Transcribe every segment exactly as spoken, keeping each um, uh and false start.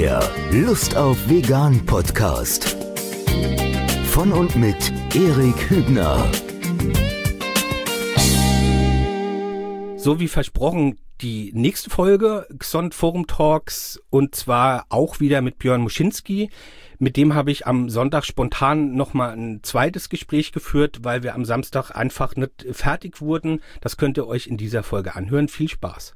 Der Lust auf Vegan Podcast. Von und mit Erik Hübner. So wie versprochen, die nächste Folge Xont Forum Talks und zwar auch wieder mit Björn Muschinski. Mit dem habe ich am Sonntag spontan nochmal ein zweites Gespräch geführt, weil wir am Samstag einfach nicht fertig wurden. Das könnt ihr euch in dieser Folge anhören. Viel Spaß.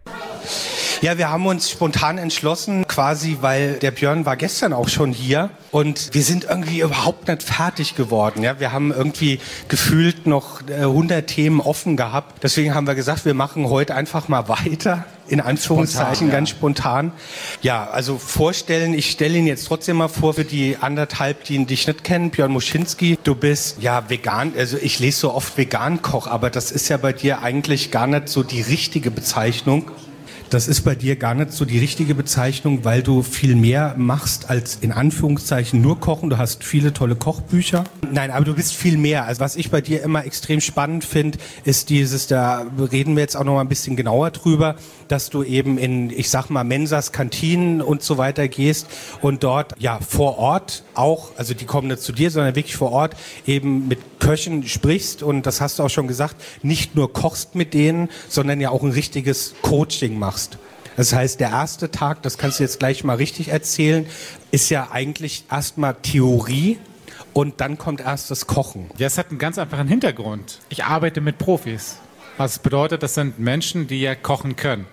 Ja, wir haben uns spontan entschlossen, quasi, weil der Björn war gestern auch schon hier und wir sind irgendwie überhaupt nicht fertig geworden. Ja, wir haben irgendwie gefühlt noch äh, hundert Themen offen gehabt. Deswegen haben wir gesagt, wir machen heute einfach mal weiter. In Anführungszeichen, spontan, ja. Ganz spontan. Ja, also vorstellen, ich stelle ihn jetzt trotzdem mal vor für die anderthalb, die ihn dich nicht kennen. Björn Muschinski, du bist ja vegan, also ich lese so oft Vegan-Koch, aber das ist ja bei dir eigentlich gar nicht so die richtige Bezeichnung. Das ist bei dir gar nicht so die richtige Bezeichnung, weil du viel mehr machst als in Anführungszeichen nur kochen. Du hast viele tolle Kochbücher. Nein, aber du bist viel mehr. Also was ich bei dir immer extrem spannend finde, ist dieses, da reden wir jetzt auch noch mal ein bisschen genauer drüber, dass du eben in, ich sag mal, Mensas, Kantinen und so weiter gehst und dort ja vor Ort auch, also die kommen nicht zu dir, sondern wirklich vor Ort eben mit Köchen sprichst und das hast du auch schon gesagt, nicht nur kochst mit denen, sondern ja auch ein richtiges Coaching machst. Das heißt, der erste Tag, das kannst du jetzt gleich mal richtig erzählen, ist ja eigentlich erstmal Theorie und dann kommt erst das Kochen. Ja, es hat einen ganz einfachen Hintergrund. Ich arbeite mit Profis. Was bedeutet, das sind Menschen, die ja kochen können.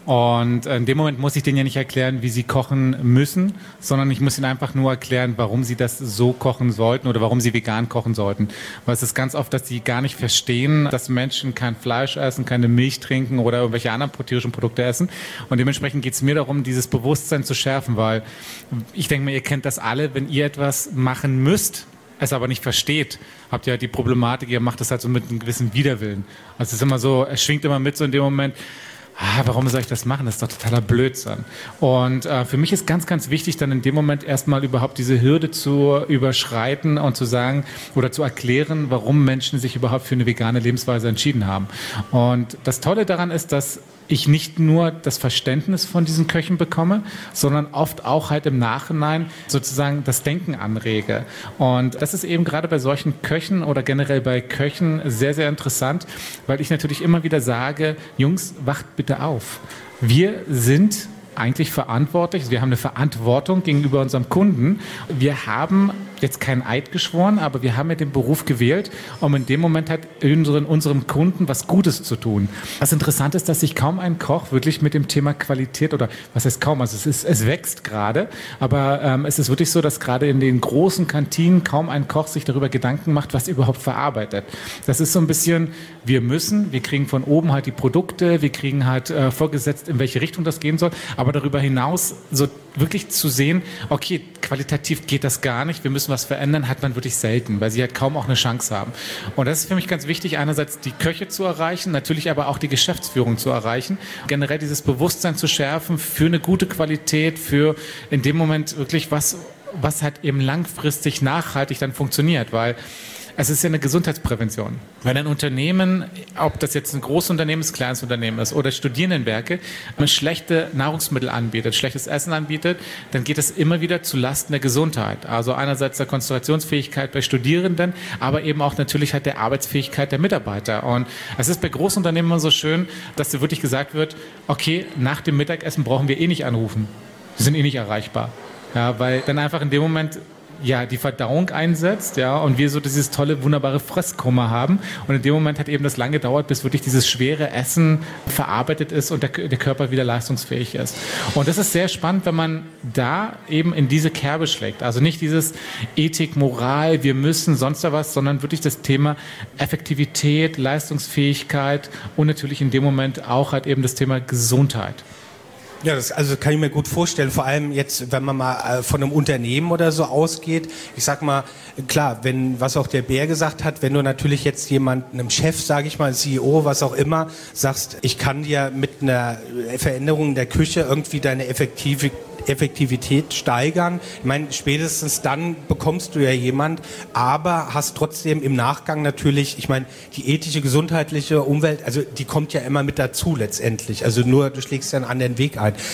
Und in dem Moment muss ich denen ja nicht erklären, wie sie kochen müssen, sondern ich muss ihnen einfach nur erklären, warum sie das so kochen sollten oder warum sie vegan kochen sollten. Weil es ist ganz oft, dass sie gar nicht verstehen, dass Menschen kein Fleisch essen, keine Milch trinken oder irgendwelche anderen tierischen Produkte essen. Und dementsprechend geht es mir darum, dieses Bewusstsein zu schärfen, weil ich denke mal, ihr kennt das alle, wenn ihr etwas machen müsst, es aber nicht versteht, habt ihr halt die Problematik, ihr macht das halt so mit einem gewissen Widerwillen. Also es ist immer so, es schwingt immer mit so in dem Moment, ah, warum soll ich das machen? Das ist doch totaler Blödsinn. Und äh, für mich ist ganz, ganz wichtig, dann in dem Moment erstmal überhaupt diese Hürde zu überschreiten und zu sagen oder zu erklären, warum Menschen sich überhaupt für eine vegane Lebensweise entschieden haben. Und das Tolle daran ist, dass ich nicht nur das Verständnis von diesen Köchen bekomme, sondern oft auch halt im Nachhinein sozusagen das Denken anrege. Und das ist eben gerade bei solchen Köchen oder generell bei Köchen sehr, sehr interessant, weil ich natürlich immer wieder sage, Jungs, wacht bitte auf. Wir sind eigentlich verantwortlich, wir haben eine Verantwortung gegenüber unserem Kunden. Wir haben jetzt keinen Eid geschworen, aber wir haben ja den Beruf gewählt, um in dem Moment halt unseren, unserem Kunden was Gutes zu tun. Was interessant ist, dass sich kaum ein Koch wirklich mit dem Thema Qualität oder was heißt kaum, also es, ist, es wächst gerade, aber ähm, es ist wirklich so, dass gerade in den großen Kantinen kaum ein Koch sich darüber Gedanken macht, was er überhaupt verarbeitet. Das ist so ein bisschen, wir müssen, wir kriegen von oben halt die Produkte, wir kriegen halt äh, vorgesetzt, in welche Richtung das gehen soll, aber darüber hinaus so wirklich zu sehen, okay, qualitativ geht das gar nicht, wir müssen was verändern, hat man wirklich selten, weil sie halt kaum auch eine Chance haben. Und das ist für mich ganz wichtig, einerseits die Köche zu erreichen, natürlich aber auch die Geschäftsführung zu erreichen, generell dieses Bewusstsein zu schärfen für eine gute Qualität, für in dem Moment wirklich was, was halt eben langfristig nachhaltig dann funktioniert, weil es ist ja eine Gesundheitsprävention. Wenn ein Unternehmen, ob das jetzt ein Großunternehmen ist, kleines Unternehmen ist oder Studierendenwerke, schlechte Nahrungsmittel anbietet, schlechtes Essen anbietet, dann geht es immer wieder zu Lasten der Gesundheit. Also einerseits der Konzentrationsfähigkeit bei Studierenden, aber eben auch natürlich halt der Arbeitsfähigkeit der Mitarbeiter. Und es ist bei Großunternehmen immer so schön, dass dir wirklich gesagt wird, okay, nach dem Mittagessen brauchen wir eh nicht anrufen. Wir sind eh nicht erreichbar. Ja, weil dann einfach in dem Moment ja, die Verdauung einsetzt, ja, und wir so dieses tolle, wunderbare Fresskummer haben. Und in dem Moment hat eben das lange gedauert, bis wirklich dieses schwere Essen verarbeitet ist und der, der Körper wieder leistungsfähig ist. Und das ist sehr spannend, wenn man da eben in diese Kerbe schlägt. Also nicht dieses Ethik, Moral, wir müssen, sonst was, sondern wirklich das Thema Effektivität, Leistungsfähigkeit und natürlich in dem Moment auch halt eben das Thema Gesundheit. Ja, das also kann ich mir gut vorstellen, vor allem jetzt, wenn man mal äh, von einem Unternehmen oder so ausgeht. Ich sag mal, klar, wenn, was auch der Bär gesagt hat, wenn du natürlich jetzt jemanden, einem Chef, sage ich mal, C E O, was auch immer, sagst, ich kann dir mit einer Veränderung in der Küche irgendwie deine effektive Effektivität steigern. Ich meine, spätestens dann bekommst du ja jemand, aber hast trotzdem im Nachgang natürlich, ich meine, die ethische, gesundheitliche Umwelt, also die kommt ja immer mit dazu letztendlich. Also nur, du schlägst ja einen anderen Weg ein.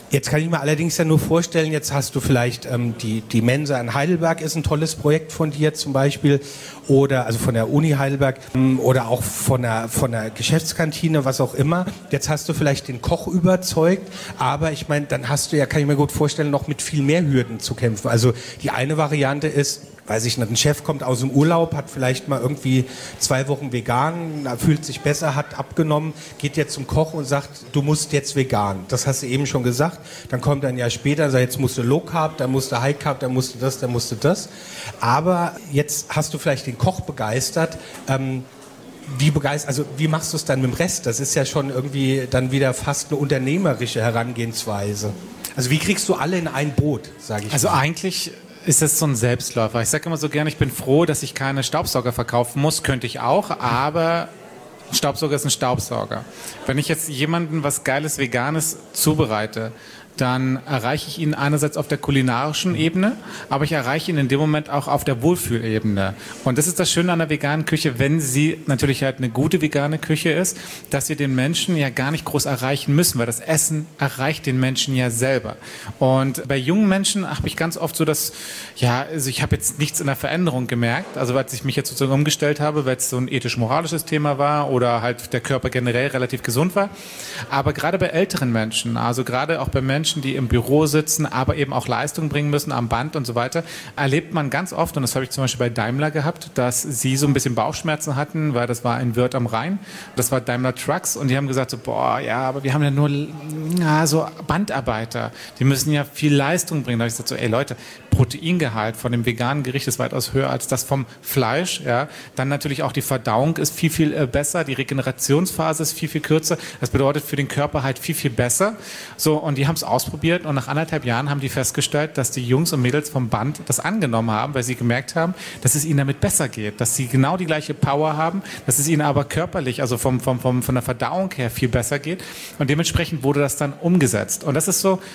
Jetzt kann ich mir allerdings ja nur vorstellen, jetzt hast du vielleicht ähm, die, die Mensa in Heidelberg ist ein tolles Projekt von dir zum Beispiel, oder also von der Uni Heidelberg ähm, oder auch von der, von der Geschäftskantine, was auch immer. Jetzt hast du vielleicht den Koch überzeugt, aber ich meine, dann hast du ja, kann ich mir gut vorstellen, noch mit viel mehr Hürden zu kämpfen. Also die eine Variante ist, weiß ich nicht, ein Chef kommt aus dem Urlaub, hat vielleicht mal irgendwie zwei Wochen vegan, fühlt sich besser, hat abgenommen, geht jetzt zum Koch und sagt, du musst jetzt vegan. Das hast du eben schon gesagt. Dann kommt ein Jahr später und sagt, jetzt musst du Low Carb, dann musst du High Carb, dann musst du das, dann musst du das. Aber jetzt hast du vielleicht den Koch begeistert. Ähm, wie begeistert, also wie machst du es dann mit dem Rest? Das ist ja schon irgendwie dann wieder fast eine unternehmerische Herangehensweise. Also wie kriegst du alle in ein Boot, sage ich Also mal. eigentlich ist es so ein Selbstläufer. Ich sage immer so gerne, ich bin froh, dass ich keine Staubsauger verkaufen muss. Könnte ich auch, aber ein Staubsauger ist ein Staubsauger. Wenn ich jetzt jemandem was Geiles, Veganes zubereite, dann erreiche ich ihn einerseits auf der kulinarischen Ebene, aber ich erreiche ihn in dem Moment auch auf der Wohlfühlebene. Und das ist das Schöne an der veganen Küche, wenn sie natürlich halt eine gute vegane Küche ist, dass wir den Menschen ja gar nicht groß erreichen müssen, weil das Essen erreicht den Menschen ja selber. Und bei jungen Menschen habe ich ganz oft so das, ja, also ich habe jetzt nichts in der Veränderung gemerkt, also weil ich mich jetzt sozusagen umgestellt habe, weil es so ein ethisch-moralisches Thema war oder halt der Körper generell relativ gesund war. Aber gerade bei älteren Menschen, also gerade auch bei Menschen, die im Büro sitzen, aber eben auch Leistung bringen müssen am Band und so weiter, erlebt man ganz oft, und das habe ich zum Beispiel bei Daimler gehabt, dass sie so ein bisschen Bauchschmerzen hatten, weil das war in Wörth am Rhein, das war Daimler Trucks und die haben gesagt so, boah, ja, aber wir haben ja nur ja, so Bandarbeiter, die müssen ja viel Leistung bringen. Da habe ich gesagt so, ey Leute, Proteingehalt von dem veganen Gericht ist weitaus höher als das vom Fleisch. Ja. Dann natürlich auch die Verdauung ist viel, viel äh, besser, die Regenerationsphase ist viel, viel kürzer. Das bedeutet für den Körper halt viel, viel besser. So, und die haben es ausprobiert und nach anderthalb Jahren haben die festgestellt, dass die Jungs und Mädels vom Band das angenommen haben, weil sie gemerkt haben, dass es ihnen damit besser geht, dass sie genau die gleiche Power haben, dass es ihnen aber körperlich, also vom, vom, vom, von der Verdauung her viel besser geht. Und dementsprechend wurde das dann umgesetzt. Und das ist so,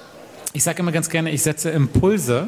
ich sage immer ganz gerne, ich setze Impulse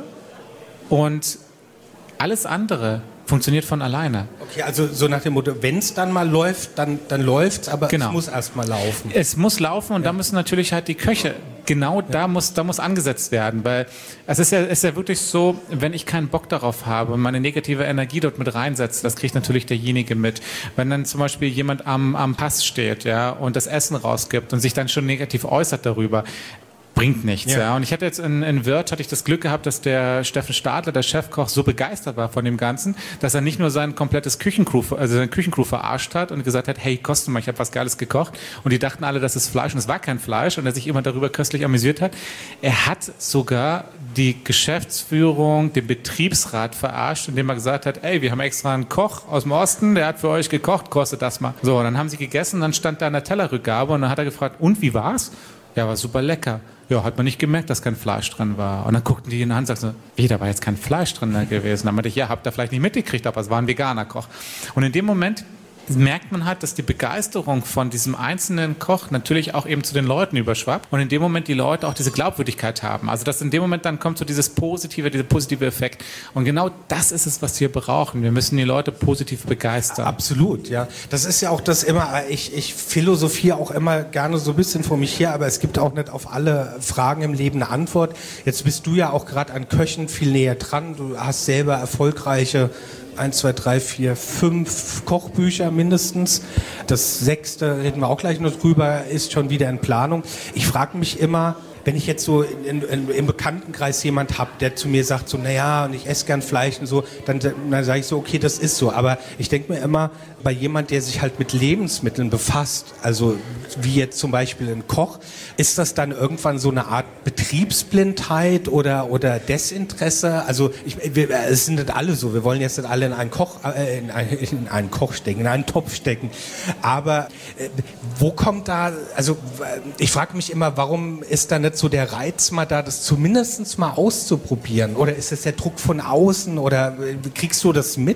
und alles andere funktioniert von alleine. Okay, also so nach dem Motto, wenn es dann mal läuft, dann, dann läuft es, aber genau. Es muss erst mal laufen. Es muss laufen und ja. Da müssen natürlich halt die Köche, genau ja. da, muss, da muss angesetzt werden, weil es ist ja, ist ja wirklich so, wenn ich keinen Bock darauf habe und meine negative Energie dort mit reinsetze, das kriegt natürlich derjenige mit. Wenn dann zum Beispiel jemand am, am Pass steht, ja, und das Essen rausgibt und sich dann schon negativ äußert darüber, bringt nichts. Ja. Ja. Und ich hatte jetzt in, in Wörth hatte ich das Glück gehabt, dass der Steffen Stadler, der Chefkoch, so begeistert war von dem Ganzen, dass er nicht nur sein komplettes Küchencrew, also seine Küchencrew verarscht hat und gesagt hat, hey, kost mal, ich habe was Geiles gekocht. Und die dachten alle, das ist Fleisch und es war kein Fleisch und er sich immer darüber köstlich amüsiert hat. Er hat sogar die Geschäftsführung, den Betriebsrat verarscht, indem er gesagt hat, ey, wir haben extra einen Koch aus dem Osten, der hat für euch gekocht, kostet das mal. So, und dann haben sie gegessen, dann stand da eine Tellerrückgabe und dann hat er gefragt, und wie war's? Ja, war super lecker. Ja, hat man nicht gemerkt, dass kein Fleisch drin war. Und dann guckten die ihn an und sagten so, wie, da war jetzt kein Fleisch drin gewesen. Dann meinte ich, ja, habt ihr vielleicht nicht mitgekriegt, aber es war ein veganer Koch. Und in dem Moment merkt man halt, dass die Begeisterung von diesem einzelnen Koch natürlich auch eben zu den Leuten überschwappt und in dem Moment die Leute auch diese Glaubwürdigkeit haben. Also dass in dem Moment dann kommt so dieses positive, dieser positive Effekt. Und genau das ist es, was wir brauchen. Wir müssen die Leute positiv begeistern. Absolut, ja. Das ist ja auch das immer, ich, ich philosophiere auch immer gerne so ein bisschen vor mich her, aber es gibt auch nicht auf alle Fragen im Leben eine Antwort. Jetzt bist du ja auch gerade an Köchen viel näher dran. Du hast selber erfolgreiche eins, zwei, drei, vier, fünf Kochbücher mindestens. Das sechste, reden wir auch gleich noch drüber, ist schon wieder in Planung. Ich frage mich immer, wenn ich jetzt so in, in, im Bekanntenkreis jemand habe, der zu mir sagt so, naja, und ich esse gern Fleisch und so, dann, dann sage ich so, okay, das ist so. Aber ich denke mir immer, bei jemand, der sich halt mit Lebensmitteln befasst, also wie jetzt zum Beispiel ein Koch, ist das dann irgendwann so eine Art Betriebsblindheit oder, oder Desinteresse? Also ich, wir, es sind nicht alle so, wir wollen jetzt nicht alle in einen Koch, äh, in, einen, in einen Koch stecken, in einen Topf stecken. Aber äh, wo kommt da, also ich frage mich immer, warum ist da nicht so der Reiz mal da, das zumindest mal auszuprobieren? Oder ist es der Druck von außen oder kriegst du das mit?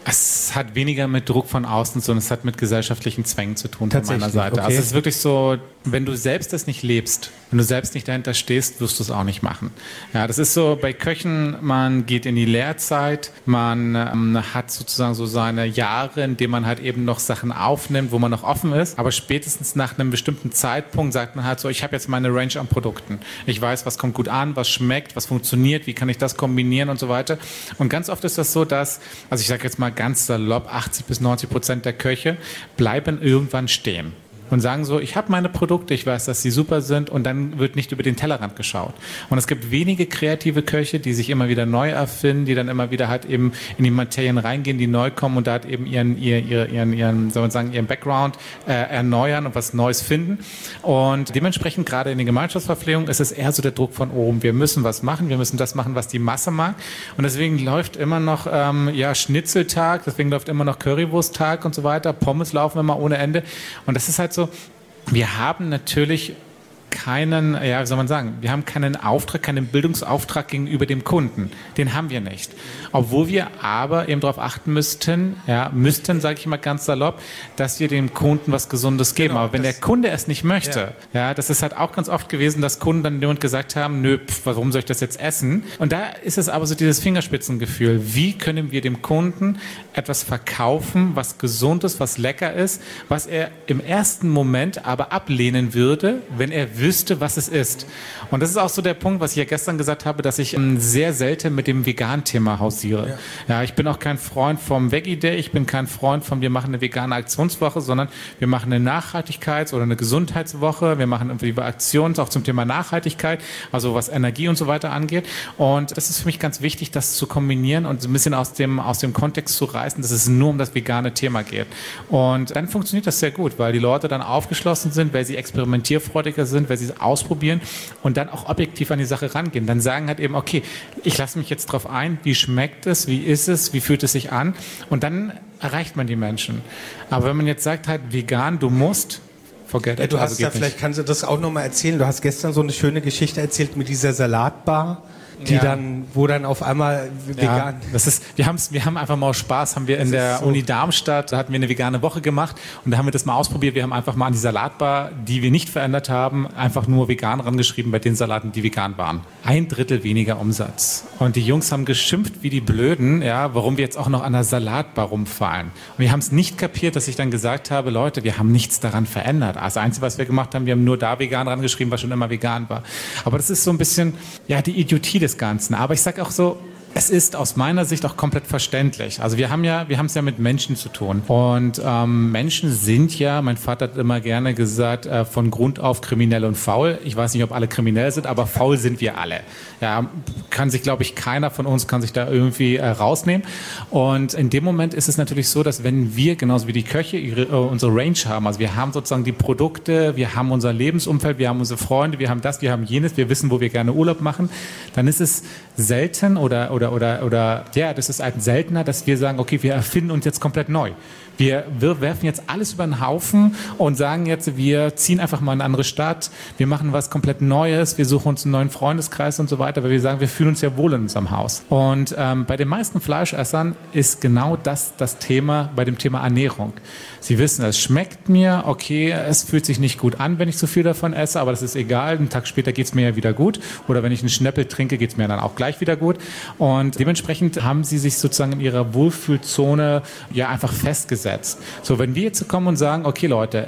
Es hat weniger mit Druck von außen, sondern es hat mit gesellschaftlichen Zwängen zu tun von meiner Seite. Okay. Also es ist wirklich so, wenn du selbst das nicht lebst, wenn du selbst nicht dahinter stehst, wirst du es auch nicht machen. Ja, das ist so bei Köchen, man geht in die Lehrzeit, man ähm, hat sozusagen so seine Jahre, in denen man halt eben noch Sachen aufnimmt, wo man noch offen ist, aber spätestens nach einem bestimmten Zeitpunkt sagt man halt so, ich habe jetzt meine Range an Produkten. Ich weiß, was kommt gut an, was schmeckt, was funktioniert, wie kann ich das kombinieren und so weiter. Und ganz oft ist das so, dass, also ich sage jetzt mal ganz salopp, achtzig bis neunzig Prozent der Köche bleiben irgendwann stehen und sagen so, ich habe meine Produkte, ich weiß, dass sie super sind und dann wird nicht über den Tellerrand geschaut. Und es gibt wenige kreative Köche, die sich immer wieder neu erfinden, die dann immer wieder halt eben in die Materien reingehen, die neu kommen und da halt eben ihren, ihren, ihren, ihren, soll man sagen, ihren Background äh, erneuern und was Neues finden. Und dementsprechend gerade in den Gemeinschaftsverpflegungen ist es eher so der Druck von oben. Wir müssen was machen, wir müssen das machen, was die Masse mag. Und deswegen läuft immer noch ähm, ja, Schnitzeltag, deswegen läuft immer noch Currywursttag und so weiter. Pommes laufen immer ohne Ende. Und das ist halt so, wir haben natürlich keinen, ja, wie soll man sagen, wir haben keinen Auftrag, keinen Bildungsauftrag gegenüber dem Kunden. Den haben wir nicht. Obwohl wir aber eben darauf achten müssten, ja, müssten, sage ich mal ganz salopp, dass wir dem Kunden was Gesundes geben. Genau, aber wenn der Kunde es nicht möchte, ja. ja, das ist halt auch ganz oft gewesen, dass Kunden dann jemand gesagt haben, nö, pf, warum soll ich das jetzt essen? Und da ist es aber so dieses Fingerspitzengefühl. Wie können wir dem Kunden etwas verkaufen, was gesund ist, was lecker ist, was er im ersten Moment aber ablehnen würde, wenn er wüsste, was es ist. Und das ist auch so der Punkt, was ich ja gestern gesagt habe, dass ich ähm, sehr selten mit dem Vegan-Thema hausiere. Ja. ja, ich bin auch kein Freund vom Veggie Day, ich bin kein Freund von, wir machen eine vegane Aktionswoche, sondern wir machen eine Nachhaltigkeits- oder eine Gesundheitswoche, wir machen irgendwie Aktionen auch zum Thema Nachhaltigkeit, also was Energie und so weiter angeht. Und das ist für mich ganz wichtig, das zu kombinieren und so ein bisschen aus dem, aus dem Kontext zu reißen, dass es nur um das vegane Thema geht. Und dann funktioniert das sehr gut, weil die Leute dann aufgeschlossen sind, weil sie experimentierfreudiger sind, weil sie es ausprobieren und dann auch objektiv an die Sache rangehen. Dann sagen halt eben, okay, ich lasse mich jetzt drauf ein, wie schmeckt es, wie ist es, wie fühlt es sich an und dann erreicht man die Menschen. Aber wenn man jetzt sagt halt vegan, du musst, forget ja, it. du hast also ja, vielleicht kannst du das auch nochmal erzählen, du hast gestern so eine schöne Geschichte erzählt mit dieser Salatbar, die ja. dann, wo dann auf einmal vegan... Ja, das ist, wir, haben's, wir haben einfach mal aus Spaß, haben wir in der so. Uni Darmstadt, da hatten wir eine vegane Woche gemacht und da haben wir das mal ausprobiert. Wir haben einfach mal an die Salatbar, die wir nicht verändert haben, einfach nur vegan rangeschrieben bei den Salaten, die vegan waren. Ein Drittel weniger Umsatz. Und die Jungs haben geschimpft wie die Blöden, ja, warum wir jetzt auch noch an der Salatbar rumfallen. Und wir haben es nicht kapiert, dass ich dann gesagt habe, Leute, wir haben nichts daran verändert. Also das Einzige, was wir gemacht haben, wir haben nur da vegan rangeschrieben, was schon immer vegan war. Aber das ist so ein bisschen, ja, die Idiotie des Ganzen. Aber ich sage auch so, es ist aus meiner Sicht auch komplett verständlich. Also wir haben ja, wir haben es ja mit Menschen zu tun. Und ähm, Menschen sind ja, mein Vater hat immer gerne gesagt, äh, von Grund auf kriminell und faul. Ich weiß nicht, ob alle kriminell sind, aber faul sind wir alle. Ja, kann sich, glaube ich, keiner von uns kann sich da irgendwie äh, rausnehmen. Und in dem Moment ist es natürlich so, dass wenn wir, genauso wie die Köche, ihre, äh, unsere Range haben, also wir haben sozusagen die Produkte, wir haben unser Lebensumfeld, wir haben unsere Freunde, wir haben das, wir haben jenes, wir wissen, wo wir gerne Urlaub machen, dann ist es selten oder, oder Oder, oder, oder, ja, das ist halt seltener, dass wir sagen, okay, wir erfinden uns jetzt komplett neu. Wir, wir werfen jetzt alles über den Haufen und sagen jetzt, wir ziehen einfach mal in eine andere Stadt, wir machen was komplett Neues, wir suchen uns einen neuen Freundeskreis und so weiter, weil wir sagen, wir fühlen uns ja wohl in unserem Haus. Und ähm, bei den meisten Fleischessern ist genau das das Thema, bei dem Thema Ernährung. Sie wissen, es schmeckt mir, okay, es fühlt sich nicht gut an, wenn ich zu viel davon esse, aber das ist egal, einen Tag später geht es mir ja wieder gut. Oder wenn ich einen Schneppel trinke, geht es mir dann auch gleich wieder gut. Und dementsprechend haben sie sich sozusagen in ihrer Wohlfühlzone ja einfach festgesetzt. So, wenn wir jetzt kommen und sagen, okay Leute,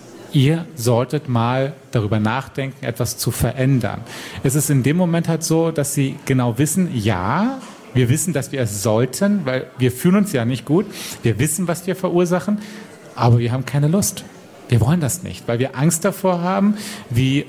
ihr solltet mal darüber nachdenken, etwas zu verändern. Es ist in dem Moment halt so, dass sie genau wissen, ja, wir wissen, dass wir es sollten, weil wir fühlen uns ja nicht gut. Wir wissen, was wir verursachen, aber wir haben keine Lust. Wir wollen das nicht, weil wir Angst davor haben, wie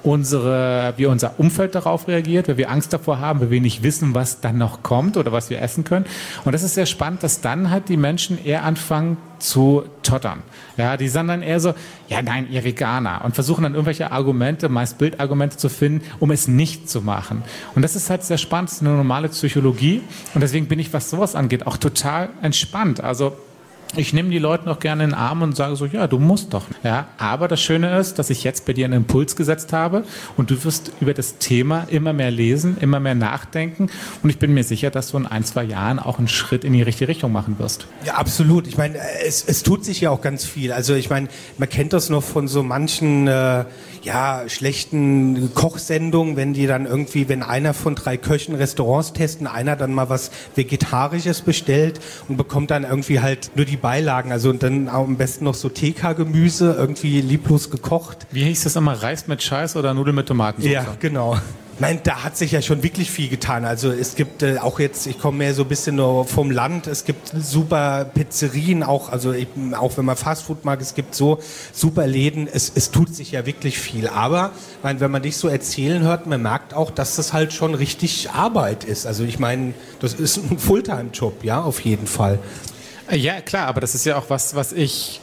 unsere, wie unser Umfeld darauf reagiert, weil wir Angst davor haben, weil wir nicht wissen, was dann noch kommt oder was wir essen können. Und das ist sehr spannend, dass dann halt die Menschen eher anfangen zu tottern. Ja, die sind dann eher so, ja nein, ihr Veganer, und versuchen dann irgendwelche Argumente, meist Bildargumente zu finden, um es nicht zu machen. Und das ist halt sehr spannend, das ist eine normale Psychologie und deswegen bin ich, was sowas angeht, auch total entspannt. Also Ich nehme die Leute auch gerne in den Arm und sage so, ja, du musst doch. Ja, aber das Schöne ist, dass ich jetzt bei dir einen Impuls gesetzt habe und du wirst über das Thema immer mehr lesen, immer mehr nachdenken und ich bin mir sicher, dass du in ein, zwei Jahren auch einen Schritt in die richtige Richtung machen wirst. Ja, absolut. Ich meine, es, es tut sich ja auch ganz viel. Also ich meine, man kennt das noch von so manchen äh, ja, schlechten Kochsendungen, wenn die dann irgendwie, wenn einer von drei Köchen Restaurants testen, einer dann mal was Vegetarisches bestellt und bekommt dann irgendwie halt nur die Beilagen, also und dann auch am besten noch so T K-Gemüse, irgendwie lieblos gekocht. Wie hieß das immer, Reis mit Scheiß oder Nudeln mit Tomatensauce? Ja, genau. Nein, da hat sich ja schon wirklich viel getan. Also es gibt äh, auch jetzt, ich komme mehr so ein bisschen nur vom Land, es gibt super Pizzerien, auch, also eben, auch wenn man Fastfood mag, es gibt so super Läden, es, es tut sich ja wirklich viel. Aber mein, wenn man dich so erzählen hört, man merkt auch, dass das halt schon richtig Arbeit ist. Also ich meine, das ist ein Fulltime-Job, ja, auf jeden Fall. Ja, klar, aber das ist ja auch was, was ich,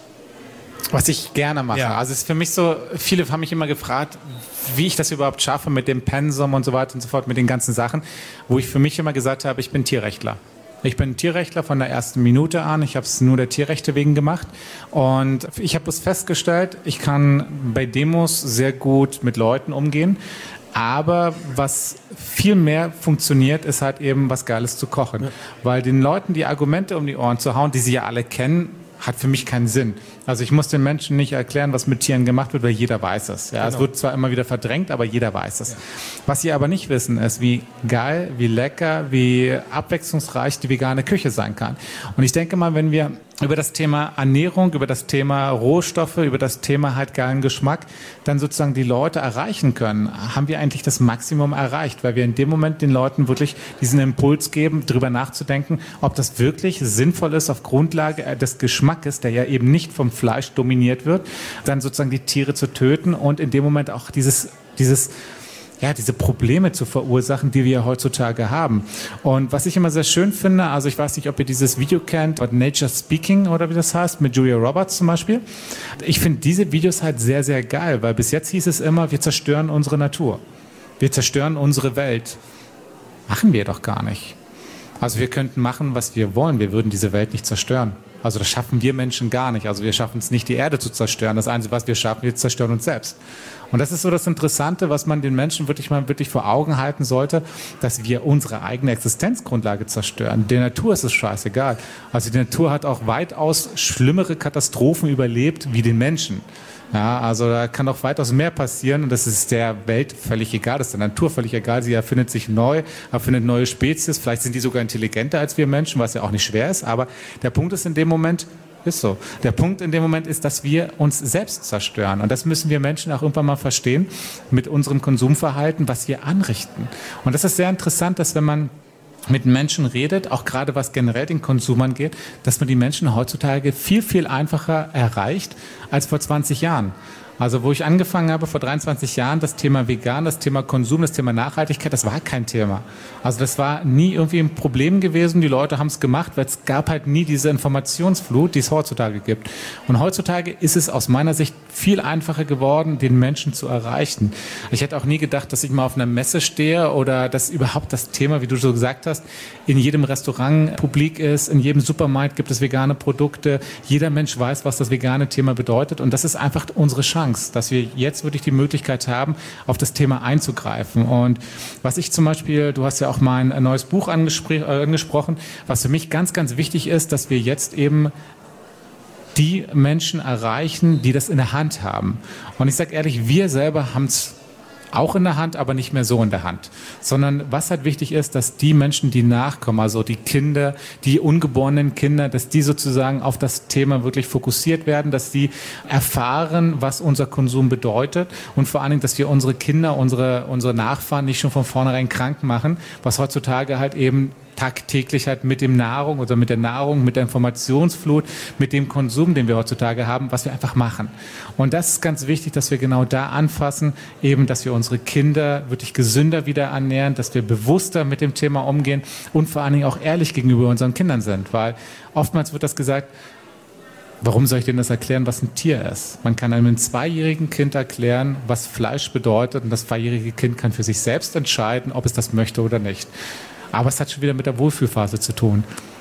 was ich gerne mache. Ja. Also es ist für mich so, viele haben mich immer gefragt, wie ich das überhaupt schaffe mit dem Pensum und so weiter und so fort, mit den ganzen Sachen, wo ich für mich immer gesagt habe, ich bin Tierrechtler. Ich bin Tierrechtler von der ersten Minute an. Ich habe es nur der Tierrechte wegen gemacht. Und ich habe es festgestellt, ich kann bei Demos sehr gut mit Leuten umgehen. Aber was viel mehr funktioniert, ist halt eben was Geiles zu kochen. Ja. Weil den Leuten die Argumente um die Ohren zu hauen, die sie ja alle kennen, hat für mich keinen Sinn. Also ich muss den Menschen nicht erklären, was mit Tieren gemacht wird, weil jeder weiß es. Ja, genau. Es wird zwar immer wieder verdrängt, aber jeder weiß es. Ja. Was sie aber nicht wissen, ist, wie geil, wie lecker, wie abwechslungsreich die vegane Küche sein kann. Und ich denke mal, wenn wir über das Thema Ernährung, über das Thema Rohstoffe, über das Thema halt geilen Geschmack, dann sozusagen die Leute erreichen können, haben wir eigentlich das Maximum erreicht, weil wir in dem Moment den Leuten wirklich diesen Impuls geben, darüber nachzudenken, ob das wirklich sinnvoll ist, auf Grundlage des Geschmackes, der ja eben nicht vom Fleisch dominiert wird, dann sozusagen die Tiere zu töten und in dem Moment auch dieses, dieses ja, diese Probleme zu verursachen, die wir heutzutage haben. Und was ich immer sehr schön finde, also ich weiß nicht, ob ihr dieses Video kennt, Nature Speaking oder wie das heißt, mit Julia Roberts zum Beispiel. Ich finde diese Videos halt sehr, sehr geil, weil bis jetzt hieß es immer, wir zerstören unsere Natur. Wir zerstören unsere Welt. Machen wir doch gar nicht. Also wir könnten machen, was wir wollen. Wir würden diese Welt nicht zerstören. Also das schaffen wir Menschen gar nicht. Also wir schaffen es nicht, die Erde zu zerstören. Das Einzige, was wir schaffen, wir zerstören uns selbst. Und das ist so das Interessante, was man den Menschen wirklich mal wirklich vor Augen halten sollte, dass wir unsere eigene Existenzgrundlage zerstören. Der Natur ist es scheißegal. Also die Natur hat auch weitaus schlimmere Katastrophen überlebt wie den Menschen. Ja, also da kann auch weitaus mehr passieren und das ist der Welt völlig egal, das ist der Natur völlig egal. Sie erfindet sich neu, erfindet neue Spezies, vielleicht sind die sogar intelligenter als wir Menschen, was ja auch nicht schwer ist, aber der Punkt ist in dem Moment, ist so. Der Punkt in dem Moment ist, dass wir uns selbst zerstören und das müssen wir Menschen auch irgendwann mal verstehen mit unserem Konsumverhalten, was wir anrichten. Und das ist sehr interessant, dass wenn man mit Menschen redet, auch gerade was generell den Konsum angeht, dass man die Menschen heutzutage viel, viel einfacher erreicht als vor zwanzig Jahren. Also wo ich angefangen habe vor dreiundzwanzig Jahren, das Thema Vegan, das Thema Konsum, das Thema Nachhaltigkeit, das war kein Thema. Also das war nie irgendwie ein Problem gewesen. Die Leute haben es gemacht, weil es gab halt nie diese Informationsflut, die es heutzutage gibt. Und heutzutage ist es aus meiner Sicht viel einfacher geworden, den Menschen zu erreichen. Ich hätte auch nie gedacht, dass ich mal auf einer Messe stehe oder dass überhaupt das Thema, wie du so gesagt hast, in jedem Restaurant publik ist, in jedem Supermarkt gibt es vegane Produkte. Jeder Mensch weiß, was das vegane Thema bedeutet. Und das ist einfach unsere Chance, dass wir jetzt wirklich die Möglichkeit haben, auf das Thema einzugreifen. Und was ich zum Beispiel, du hast ja auch mein neues Buch angesprochen, was für mich ganz, ganz wichtig ist, dass wir jetzt eben die Menschen erreichen, die das in der Hand haben. Und ich sage ehrlich, wir selber haben es auch in der Hand, aber nicht mehr so in der Hand. Sondern was halt wichtig ist, dass die Menschen, die nachkommen, also die Kinder, die ungeborenen Kinder, dass die sozusagen auf das Thema wirklich fokussiert werden, dass die erfahren, was unser Konsum bedeutet und vor allen Dingen, dass wir unsere Kinder, unsere, unsere Nachfahren nicht schon von vornherein krank machen, was heutzutage halt eben tagtäglich halt mit dem Nahrung oder mit der Nahrung, mit der Informationsflut, mit dem Konsum, den wir heutzutage haben, was wir einfach machen. Und das ist ganz wichtig, dass wir genau da anfassen, eben, dass wir unsere Kinder wirklich gesünder wieder ernähren, dass wir bewusster mit dem Thema umgehen und vor allen Dingen auch ehrlich gegenüber unseren Kindern sind, weil oftmals wird das gesagt, warum soll ich denen das erklären, was ein Tier ist? Man kann einem zweijährigen Kind erklären, was Fleisch bedeutet und das zweijährige Kind kann für sich selbst entscheiden, ob es das möchte oder nicht. Aber es hat schon wieder mit der Wohlfühlphase zu tun.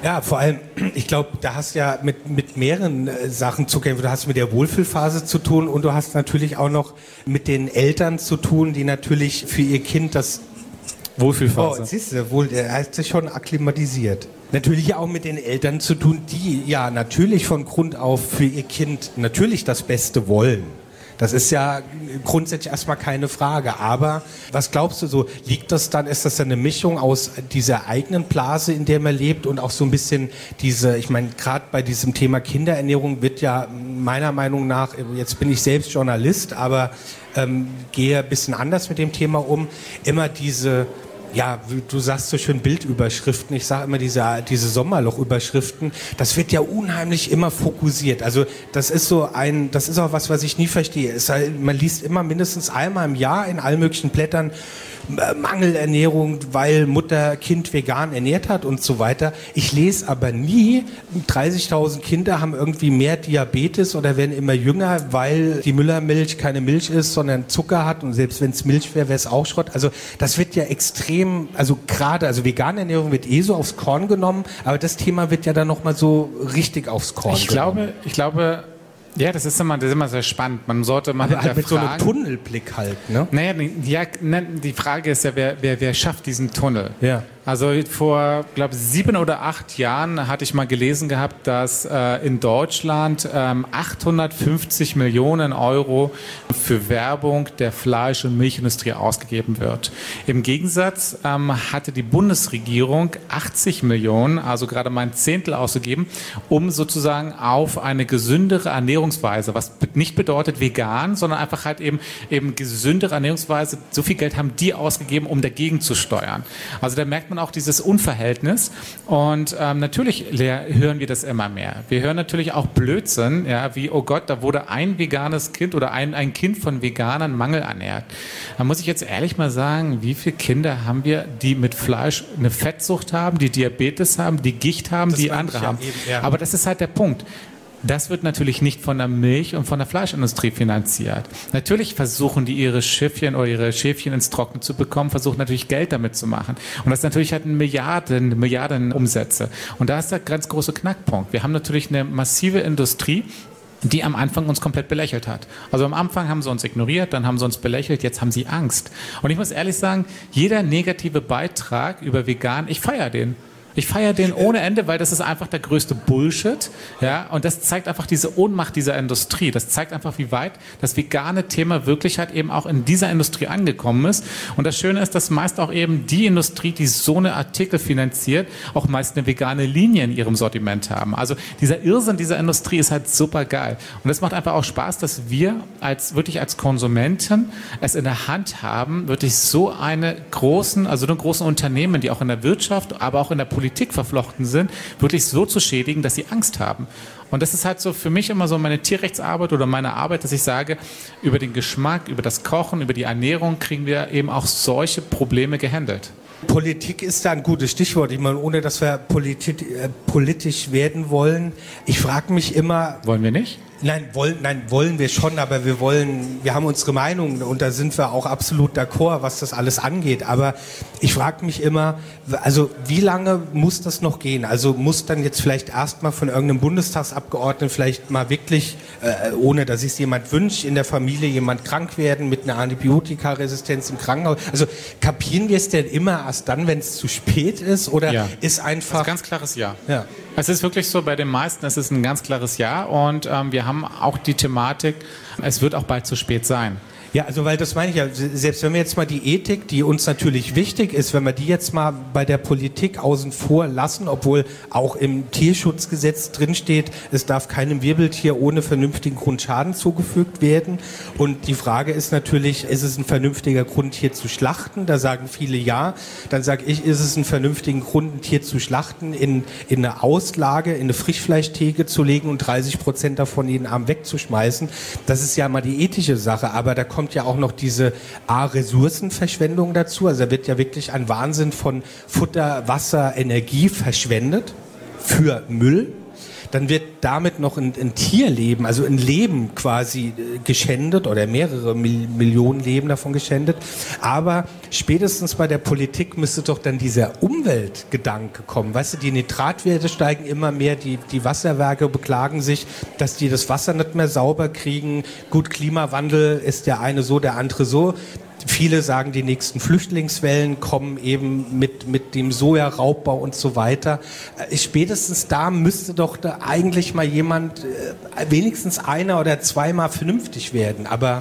Ja, vor allem, ich glaube, da hast du ja mit, mit mehreren äh, Sachen zu kämpfen. Du hast mit der Wohlfühlphase zu tun und du hast natürlich auch noch mit den Eltern zu tun, die natürlich für ihr Kind das Wohlfühlphase. Oh, siehst du, wohl, er hat sich schon akklimatisiert. Natürlich auch mit den Eltern zu tun, die ja natürlich von Grund auf für ihr Kind natürlich das Beste wollen. Das ist ja grundsätzlich erstmal keine Frage. Aber was glaubst du so, liegt das dann, ist das dann eine Mischung aus dieser eigenen Blase, in der man lebt und auch so ein bisschen diese, ich meine, gerade bei diesem Thema Kinderernährung wird ja meiner Meinung nach, jetzt bin ich selbst Journalist, aber ähm, gehe ein bisschen anders mit dem Thema um, immer diese, ja, du sagst so schön Bildüberschriften, ich sage immer diese, diese Sommerlochüberschriften, das wird ja unheimlich immer fokussiert. Also das ist so ein, das ist auch was, was ich nie verstehe. Es, man liest immer mindestens einmal im Jahr in allen möglichen Blättern Mangelernährung, weil Mutter Kind vegan ernährt hat und so weiter. Ich lese aber nie, dreißigtausend Kinder haben irgendwie mehr Diabetes oder werden immer jünger, weil die Müllermilch keine Milch ist, sondern Zucker hat und selbst wenn es Milch wäre, wäre es auch Schrott. Also das wird ja extrem, also gerade, also vegane Ernährung wird eh so aufs Korn genommen, aber das Thema wird ja dann nochmal so richtig aufs Korn ich genommen. Glaube, ich glaube, ja, das ist immer, das ist immer sehr spannend. Man sollte mal aber halt mit so einem fragen, Tunnelblick halt, ne? Naja, ja, die Frage ist ja, wer, wer, wer schafft diesen Tunnel? Ja. Also vor, glaube ich, sieben oder acht Jahren hatte ich mal gelesen gehabt, dass äh, in Deutschland ähm, achthundertfünfzig Millionen Euro für Werbung der Fleisch- und Milchindustrie ausgegeben wird. Im Gegensatz ähm, hatte die Bundesregierung achtzig Millionen, also gerade mal ein Zehntel ausgegeben, um sozusagen auf eine gesündere Ernährungsweise, was nicht bedeutet vegan, sondern einfach halt eben, eben gesündere Ernährungsweise, so viel Geld haben die ausgegeben, um dagegen zu steuern. Also da merkt man auch dieses Unverhältnis und ähm, natürlich hören wir das immer mehr. Wir hören natürlich auch Blödsinn, ja, wie, oh Gott, da wurde ein veganes Kind oder ein, ein Kind von Veganern mangelernährt. Da muss ich jetzt ehrlich mal sagen, wie viele Kinder haben wir, die mit Fleisch eine Fettsucht haben, die Diabetes haben, die Gicht haben, das die andere haben. Ja eben, ja. Aber das ist halt der Punkt. Das wird natürlich nicht von der Milch- und von der Fleischindustrie finanziert. Natürlich versuchen die ihre Schiffchen oder ihre Schäfchen ins Trockene zu bekommen, versuchen natürlich Geld damit zu machen. Und das natürlich hat Milliarden, Milliarden Umsätze. Und da ist der ganz große Knackpunkt. Wir haben natürlich eine massive Industrie, die am Anfang uns komplett belächelt hat. Also am Anfang haben sie uns ignoriert, dann haben sie uns belächelt, jetzt haben sie Angst. Und ich muss ehrlich sagen, jeder negative Beitrag über vegan, ich feiere den. Ich feiere den ohne Ende, weil das ist einfach der größte Bullshit. Ja? Und das zeigt einfach diese Ohnmacht dieser Industrie. Das zeigt einfach, wie weit das vegane Thema wirklich halt eben auch in dieser Industrie angekommen ist. Und das Schöne ist, dass meist auch eben die Industrie, die so eine Artikel finanziert, auch meist eine vegane Linie in ihrem Sortiment haben. Also dieser Irrsinn dieser Industrie ist halt super geil. Und es macht einfach auch Spaß, dass wir als wirklich als Konsumenten es in der Hand haben, wirklich so eine großen, also eine großen Unternehmen, die auch in der Wirtschaft, aber auch in der Politik Politik verflochten sind, wirklich so zu schädigen, dass sie Angst haben. Und das ist halt so für mich immer so meine Tierrechtsarbeit oder meine Arbeit, dass ich sage, über den Geschmack, über das Kochen, über die Ernährung kriegen wir eben auch solche Probleme gehandelt. Politik ist da ein gutes Stichwort. Ich meine, ohne dass wir politi- äh, politisch werden wollen. Ich frage mich immer... Wollen wir nicht? Nein, wollen, nein, wollen wir schon, aber wir wollen, wir haben unsere Meinung und da sind wir auch absolut d'accord, was das alles angeht. Aber ich frage mich immer, also wie lange muss das noch gehen? Also muss dann jetzt vielleicht erstmal von irgendeinem Bundestagsabgeordneten vielleicht mal wirklich, äh, ohne dass es jemand wünscht, in der Familie jemand krank werden mit einer Antibiotikaresistenz im Krankenhaus? Also kapieren wir es denn immer erst dann, wenn es zu spät ist? Oder ja. ist einfach... Also ganz klares Ja. Ja. Es ist wirklich so, bei den meisten es ist ein ganz klares Ja und ähm, wir haben auch die Thematik, es wird auch bald zu spät sein. Ja, also weil das meine ich ja, selbst wenn wir jetzt mal die Ethik, die uns natürlich wichtig ist, wenn wir die jetzt mal bei der Politik außen vor lassen, obwohl auch im Tierschutzgesetz drinsteht, es darf keinem Wirbeltier ohne vernünftigen Grund Schaden zugefügt werden. Und die Frage ist natürlich, ist es ein vernünftiger Grund, Tier zu schlachten? Da sagen viele ja. Dann sage ich, ist es ein vernünftiger Grund, ein Tier zu schlachten, in, in eine Auslage, in eine Frischfleischtheke zu legen und dreißig Prozent davon jeden Abend wegzuschmeißen? Das ist ja mal die ethische Sache, aber da kommt ja auch noch diese A-Ressourcenverschwendung dazu. Also da wird ja wirklich ein Wahnsinn von Futter, Wasser, Energie verschwendet für Müll. dann wird damit noch ein, ein Tierleben, also ein Leben quasi geschändet oder mehrere Mil- Millionen Leben davon geschändet. Aber spätestens bei der Politik müsste doch dann dieser Umweltgedanke kommen. Weißt du, die Nitratwerte steigen immer mehr, die, die Wasserwerke beklagen sich, dass die das Wasser nicht mehr sauber kriegen. Gut, Klimawandel ist der eine so, der andere so. Viele sagen, die nächsten Flüchtlingswellen kommen eben mit, mit dem Sojaraubbau und so weiter. Äh, spätestens da müsste doch da eigentlich mal jemand, äh, wenigstens einer oder zweimal vernünftig werden. Aber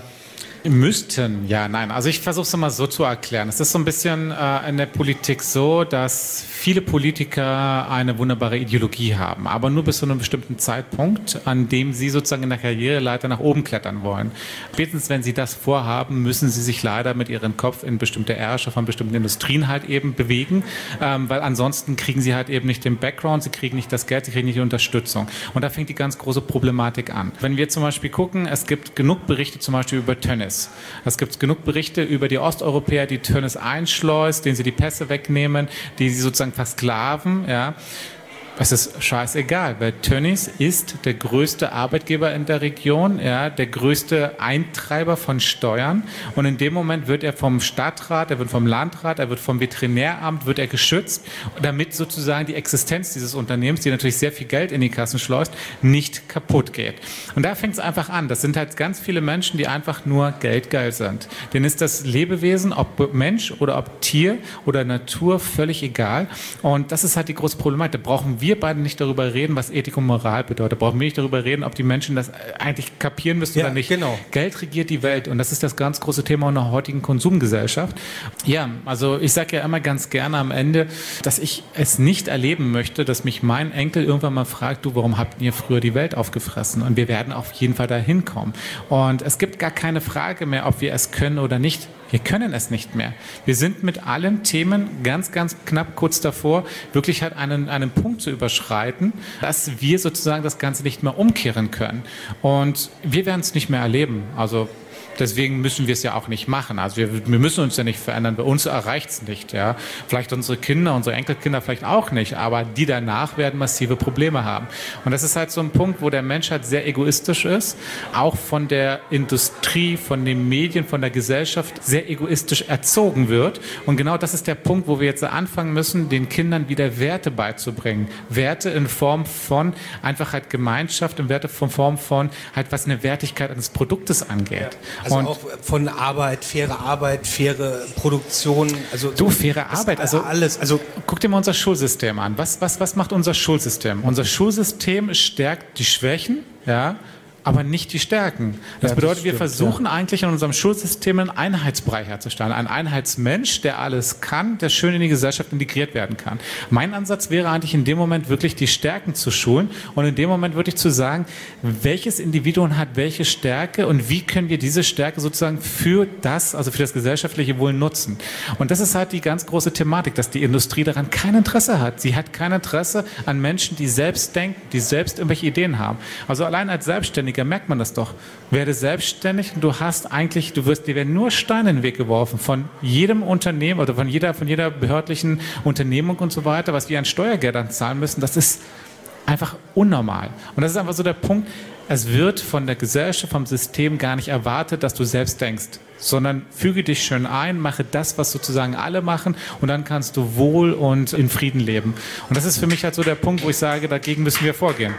müssten, ja, nein. Also ich versuche es mal so zu erklären. Es ist so ein bisschen äh, in der Politik so, dass viele Politiker eine wunderbare Ideologie haben, aber nur bis zu einem bestimmten Zeitpunkt, an dem sie sozusagen in der Karriereleiter nach oben klettern wollen. Spätestens, wenn sie das vorhaben, müssen sie sich leider mit ihrem Kopf in bestimmte Ärsche von bestimmten Industrien halt eben bewegen, ähm, weil ansonsten kriegen sie halt eben nicht den Background, sie kriegen nicht das Geld, sie kriegen nicht die Unterstützung. Und da fängt die ganz große Problematik an. Wenn wir zum Beispiel gucken, es gibt genug Berichte zum Beispiel über Tönnies. Es gibt genug Berichte über die Osteuropäer, die Tönnies einschleust, denen sie die Pässe wegnehmen, die sie sozusagen versklaven, ja. Es ist scheißegal, weil Tönnies ist der größte Arbeitgeber in der Region, ja, der größte Eintreiber von Steuern, und in dem Moment wird er vom Stadtrat, er wird vom Landrat, er wird vom Veterinäramt, wird er geschützt, damit sozusagen die Existenz dieses Unternehmens, die natürlich sehr viel Geld in die Kassen schleust, nicht kaputt geht. Und da fängt es einfach an. Das sind halt ganz viele Menschen, die einfach nur geldgeil sind. Denen ist das Lebewesen, ob Mensch oder ob Tier oder Natur, völlig egal. Und das ist halt die große Problematik. Da brauchen wir wir beide nicht darüber reden, was Ethik und Moral bedeutet. Brauchen wir nicht darüber reden, ob die Menschen das eigentlich kapieren müssen ja, oder nicht. Genau. Geld regiert die Welt, und das ist das ganz große Thema in der heutigen Konsumgesellschaft. Ja, also ich sage ja immer ganz gerne am Ende, dass ich es nicht erleben möchte, dass mich mein Enkel irgendwann mal fragt, du, warum habt ihr früher die Welt aufgefressen? Und wir werden auf jeden Fall dahin kommen. Und es gibt gar keine Frage mehr, ob wir es können oder nicht. Wir können es nicht mehr. Wir sind mit allen Themen ganz, ganz knapp kurz davor, wirklich halt einen, einen Punkt zu überschreiten, dass wir sozusagen das Ganze nicht mehr umkehren können. Und wir werden es nicht mehr erleben. Also deswegen müssen wir es ja auch nicht machen. Also wir, wir müssen uns ja nicht verändern. Bei uns erreicht es nicht. Ja? Vielleicht unsere Kinder, unsere Enkelkinder vielleicht auch nicht, aber die danach werden massive Probleme haben. Und das ist halt so ein Punkt, wo der Mensch halt sehr egoistisch ist, auch von der Industrie, von den Medien, von der Gesellschaft sehr egoistisch erzogen wird. Und genau das ist der Punkt, wo wir jetzt anfangen müssen, den Kindern wieder Werte beizubringen. Werte in Form von einfach halt Gemeinschaft, in Werte in Form von halt, was eine Wertigkeit eines Produktes angeht. Ja. Also und auch von Arbeit, faire Arbeit, faire Produktion. Also du, faire Arbeit, also alles. Also guck dir mal unser Schulsystem an. Was, was, was macht unser Schulsystem? Unser Schulsystem stärkt die Schwächen, ja, aber nicht die Stärken. Das ja, bedeutet, das stimmt, wir versuchen ja. eigentlich in unserem Schulsystem einen Einheitsbrei herzustellen. Ein Einheitsmensch, der alles kann, der schön in die Gesellschaft integriert werden kann. Mein Ansatz wäre eigentlich in dem Moment wirklich die Stärken zu schulen und in dem Moment wirklich zu sagen, welches Individuum hat welche Stärke und wie können wir diese Stärke sozusagen für das, also für das gesellschaftliche Wohl nutzen. Und das ist halt die ganz große Thematik, dass die Industrie daran kein Interesse hat. Sie hat kein Interesse an Menschen, die selbst denken, die selbst irgendwelche Ideen haben. Also allein als Selbstständiger merkt man das doch. Werde selbstständig und du hast eigentlich, du wirst, dir werden nur Steine in den Weg geworfen von jedem Unternehmen oder von jeder, von jeder behördlichen Unternehmung und so weiter, was wir an Steuergeldern zahlen müssen. Das ist einfach unnormal. Und das ist einfach so der Punkt, es wird von der Gesellschaft, vom System gar nicht erwartet, dass du selbst denkst, sondern füge dich schön ein, mache das, was sozusagen alle machen und dann kannst du wohl und in Frieden leben. Und das ist für mich halt so der Punkt, wo ich sage, dagegen müssen wir vorgehen.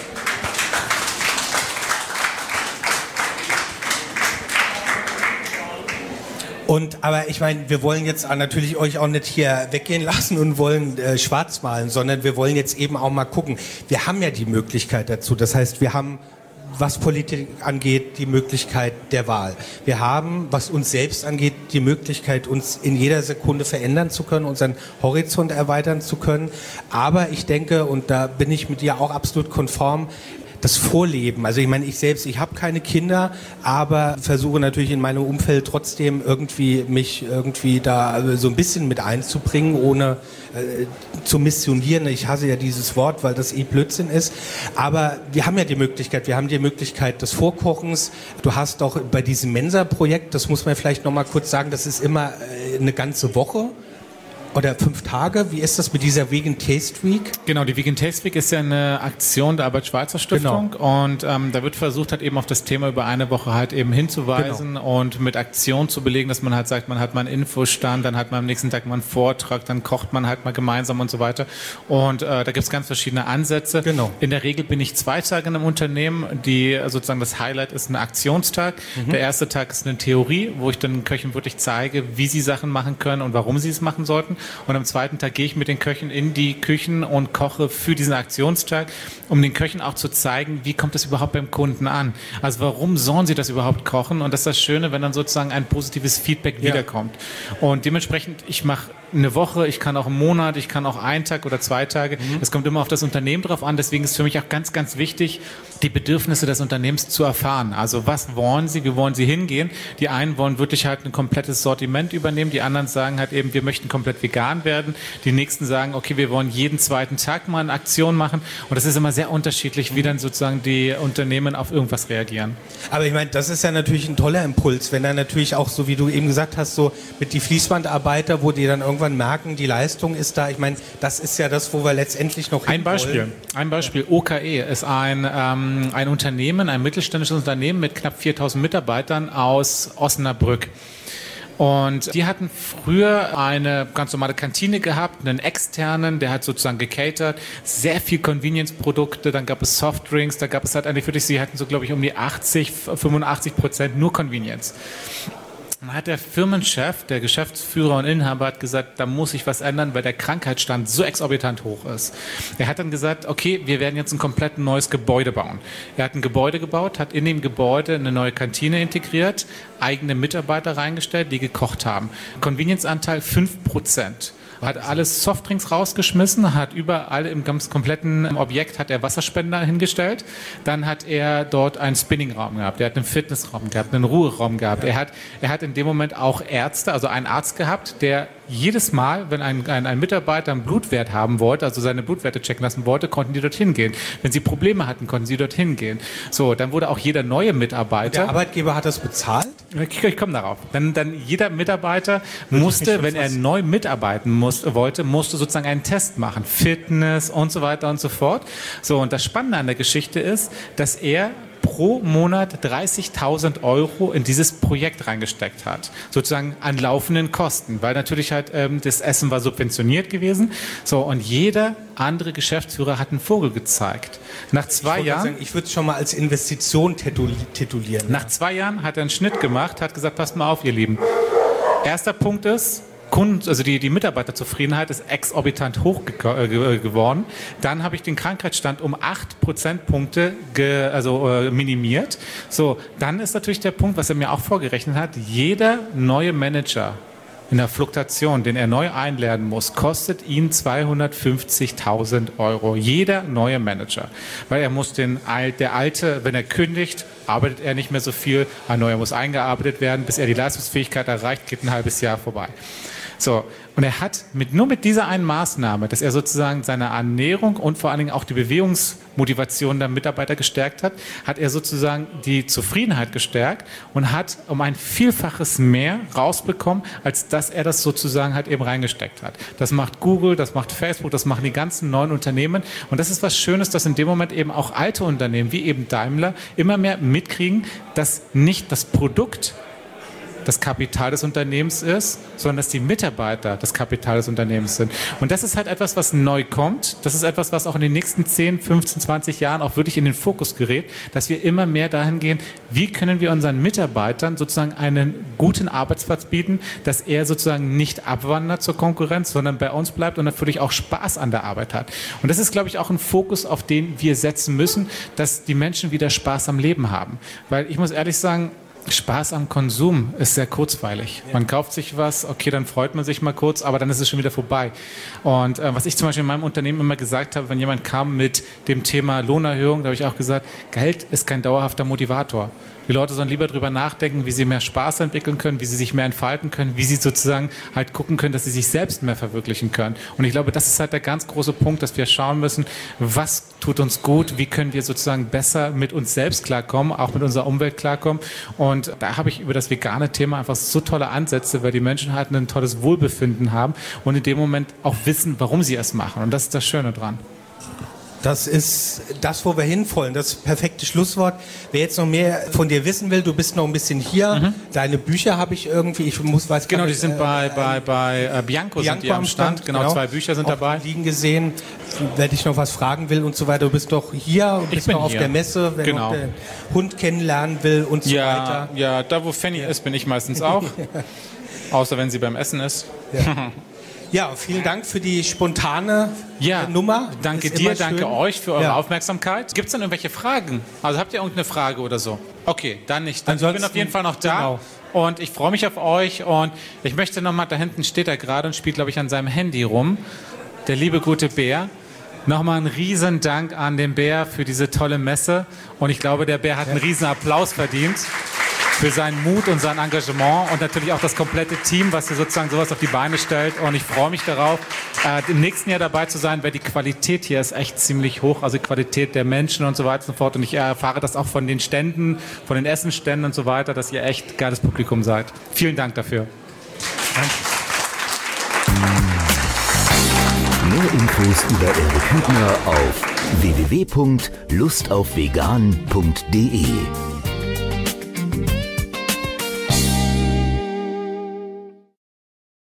Und, aber ich meine, wir wollen jetzt natürlich euch auch nicht hier weggehen lassen und wollen äh, schwarz malen, sondern wir wollen jetzt eben auch mal gucken. Wir haben ja die Möglichkeit dazu. Das heißt, wir haben, was Politik angeht, die Möglichkeit der Wahl. Wir haben, was uns selbst angeht, die Möglichkeit, uns in jeder Sekunde verändern zu können, unseren Horizont erweitern zu können. Aber ich denke, und da bin ich mit dir auch absolut konform, das Vorleben. Also ich meine, ich selbst, ich habe keine Kinder, aber versuche natürlich in meinem Umfeld trotzdem irgendwie mich irgendwie da so ein bisschen mit einzubringen, ohne äh, zu missionieren. Ich hasse ja dieses Wort, weil das eh Blödsinn ist. Aber wir haben ja die Möglichkeit, wir haben die Möglichkeit des Vorkochens. Du hast auch bei diesem Mensa-Projekt, das muss man vielleicht noch mal kurz sagen, das ist immer äh, eine ganze Woche. oder fünf Tage. Wie ist das mit dieser Vegan Taste Week? Genau, die Vegan Taste Week ist ja eine Aktion der Albert-Schweitzer-Stiftung. Genau. Und ähm, da wird versucht, halt eben auf das Thema über eine Woche halt eben hinzuweisen genau. und mit Aktion zu belegen, dass man halt sagt, man hat mal einen Infostand, dann hat man am nächsten Tag mal einen Vortrag, dann kocht man halt mal gemeinsam und so weiter. Und äh, da gibt es ganz verschiedene Ansätze. Genau. In der Regel bin ich zwei Tage in einem Unternehmen, die sozusagen das Highlight ist ein Aktionstag. Mhm. Der erste Tag ist eine Theorie, wo ich den Köchen wirklich zeige, wie sie Sachen machen können und warum sie es machen sollten. Und am zweiten Tag gehe ich mit den Köchen in die Küchen und koche für diesen Aktionstag, um den Köchen auch zu zeigen, wie kommt das überhaupt beim Kunden an? Also warum sollen sie das überhaupt kochen? Und das ist das Schöne, wenn dann sozusagen ein positives Feedback ja. wiederkommt. Und dementsprechend, ich mache eine Woche, ich kann auch einen Monat, ich kann auch einen Tag oder zwei Tage. Es mhm. kommt immer auf das Unternehmen drauf an. Deswegen ist für mich auch ganz, ganz wichtig, die Bedürfnisse des Unternehmens zu erfahren. Also was wollen sie, wie wollen sie hingehen? Die einen wollen wirklich halt ein komplettes Sortiment übernehmen, die anderen sagen halt eben, wir möchten komplett vegan werden. Die nächsten sagen, okay, wir wollen jeden zweiten Tag mal eine Aktion machen. Und das ist immer sehr unterschiedlich, wie dann sozusagen die Unternehmen auf irgendwas reagieren. Aber ich meine, das ist ja natürlich ein toller Impuls, wenn dann natürlich auch, so wie du eben gesagt hast, so mit die Fließbandarbeiter, wo die dann irgendwann merken, die Leistung ist da. Ich meine, das ist ja das, wo wir letztendlich noch Ein Beispiel, wollen. ein Beispiel, O K E ist ein, ähm, ein Unternehmen, ein mittelständisches Unternehmen mit knapp viertausend Mitarbeitern aus Osnabrück. Und die hatten früher eine ganz normale Kantine gehabt, einen externen, der hat sozusagen gecatert, sehr viel Convenience-Produkte, dann gab es Softdrinks, da gab es halt eigentlich wirklich, sie hatten so glaube ich um die achtzig, fünfundachtzig Prozent nur Convenience. Dann hat der Firmenchef, der Geschäftsführer und Inhaber hat gesagt, da muss sich was ändern, weil der Krankheitsstand so exorbitant hoch ist. Er hat dann gesagt, okay, wir werden jetzt ein komplett neues Gebäude bauen. Er hat ein Gebäude gebaut, hat in dem Gebäude eine neue Kantine integriert, eigene Mitarbeiter reingestellt, die gekocht haben. Convenience-Anteil fünf Prozent. Hat alles Softdrinks rausgeschmissen, hat überall im ganz kompletten Objekt hat er Wasserspender hingestellt. Dann hat er dort einen Spinningraum gehabt, er hat einen Fitnessraum gehabt, einen Ruheraum gehabt. Er hat, er hat in dem Moment auch Ärzte, also einen Arzt gehabt, der jedes Mal, wenn ein, ein, ein Mitarbeiter einen Blutwert haben wollte, also seine Blutwerte checken lassen wollte, konnten die dorthin gehen. Wenn sie Probleme hatten, konnten sie dorthin gehen. So, dann wurde auch jeder neue Mitarbeiter... Der Arbeitgeber hat das bezahlt? Ich, ich komme darauf. Dann, dann jeder Mitarbeiter musste, wenn er neu mitarbeiten musste, wollte, musste sozusagen einen Test machen. Fitness und so weiter und so fort. So, und das Spannende an der Geschichte ist, dass er pro Monat dreißigtausend Euro in dieses Projekt reingesteckt hat. Sozusagen an laufenden Kosten, weil natürlich halt ähm, das Essen war subventioniert gewesen. So, und jeder andere Geschäftsführer hat einen Vogel gezeigt. Nach zwei ich Jahren... Sagen, ich würde es schon mal als Investition titulieren. Nach zwei Jahren hat er einen Schnitt gemacht, hat gesagt, passt mal auf, ihr Lieben. Erster Punkt ist, Kunden, also die, die Mitarbeiterzufriedenheit ist exorbitant hoch ge ge geworden. Dann habe ich den Krankheitsstand um acht Prozentpunkte ge also, äh, minimiert. So, dann ist natürlich der Punkt, was er mir auch vorgerechnet hat, jeder neue Manager in der Fluktuation, den er neu einlernen muss, kostet ihn zweihundertfünfzigtausend Euro. Jeder neue Manager. Weil er muss den, der alte, wenn er kündigt, arbeitet er nicht mehr so viel, ein neuer muss eingearbeitet werden, bis er die Leistungsfähigkeit erreicht, geht ein halbes Jahr vorbei. So, und er hat mit, nur mit dieser einen Maßnahme, dass er sozusagen seine Ernährung und vor allen Dingen auch die Bewegungsmotivation der Mitarbeiter gestärkt hat, hat er sozusagen die Zufriedenheit gestärkt und hat um ein Vielfaches mehr rausbekommen, als dass er das sozusagen halt eben reingesteckt hat. Das macht Google, das macht Facebook, das machen die ganzen neuen Unternehmen. Und das ist was Schönes, dass in dem Moment eben auch alte Unternehmen, wie eben Daimler, immer mehr mitkriegen, dass nicht das Produkt das Kapital des Unternehmens ist, sondern dass die Mitarbeiter das Kapital des Unternehmens sind. Und das ist halt etwas, was neu kommt. Das ist etwas, was auch in den nächsten zehn, fünfzehn, zwanzig Jahren auch wirklich in den Fokus gerät, dass wir immer mehr dahin gehen, wie können wir unseren Mitarbeitern sozusagen einen guten Arbeitsplatz bieten, dass er sozusagen nicht abwandert zur Konkurrenz, sondern bei uns bleibt und natürlich auch Spaß an der Arbeit hat. Und das ist, glaube ich, auch ein Fokus, auf den wir setzen müssen, dass die Menschen wieder Spaß am Leben haben. Weil ich muss ehrlich sagen, Spaß am Konsum ist sehr kurzweilig. Man kauft sich was, okay, dann freut man sich mal kurz, aber dann ist es schon wieder vorbei. Und äh, was ich zum Beispiel in meinem Unternehmen immer gesagt habe, wenn jemand kam mit dem Thema Lohnerhöhung, da habe ich auch gesagt, Geld ist kein dauerhafter Motivator. Die Leute sollen lieber darüber nachdenken, wie sie mehr Spaß entwickeln können, wie sie sich mehr entfalten können, wie sie sozusagen halt gucken können, dass sie sich selbst mehr verwirklichen können. Und ich glaube, das ist halt der ganz große Punkt, dass wir schauen müssen, was tut uns gut, wie können wir sozusagen besser mit uns selbst klarkommen, auch mit unserer Umwelt klarkommen. Und da habe ich über das vegane Thema einfach so tolle Ansätze, weil die Menschen halt ein tolles Wohlbefinden haben und in dem Moment auch wissen, warum sie es machen. Und das ist das Schöne dran. Das ist das, wo wir hinwollen. Das perfekte Schlusswort. Wer jetzt noch mehr von dir wissen will, du bist noch ein bisschen hier. Mhm. Deine Bücher habe ich irgendwie, ich muss, weiß Genau, die nicht, sind äh, bei, bei, bei äh, Bianco, Bianco sind die am Stand. Stand. Genau, genau, zwei Bücher sind auch dabei. Liegen gesehen, wenn ich noch was fragen will und so weiter. Du bist doch hier und bist noch auf hier. der Messe, wenn genau. du den Hund kennenlernen will und so ja, weiter. Ja, da wo Fanny ja. ist, bin ich meistens auch. Außer wenn sie beim Essen ist. Ja. Ja, vielen Dank für die spontane ja, Nummer. Danke dir, danke euch für eure ja. Aufmerksamkeit. Gibt es denn irgendwelche Fragen? Also habt ihr irgendeine Frage oder so? Okay, dann nicht. Dann ich bin auf jeden Fall noch da. Genau. Und ich freue mich auf euch. Und ich möchte nochmal, da hinten steht er gerade und spielt, glaube ich, an seinem Handy rum. Der liebe gute Bär. Nochmal einen riesen Dank an den Bär für diese tolle Messe. Und ich glaube, der Bär hat einen riesen Applaus verdient für seinen Mut und sein Engagement und natürlich auch das komplette Team, was hier sozusagen sowas auf die Beine stellt. Und ich freue mich darauf, äh, im nächsten Jahr dabei zu sein, weil die Qualität hier ist echt ziemlich hoch, also die Qualität der Menschen und so weiter und so fort. Und ich erfahre das auch von den Ständen, von den Essenständen und so weiter, dass ihr echt geiles Publikum seid. Vielen Dank dafür. Danke. Mehr Infos über Erik Hübner auf w w w punkt lust auf vegan punkt d e.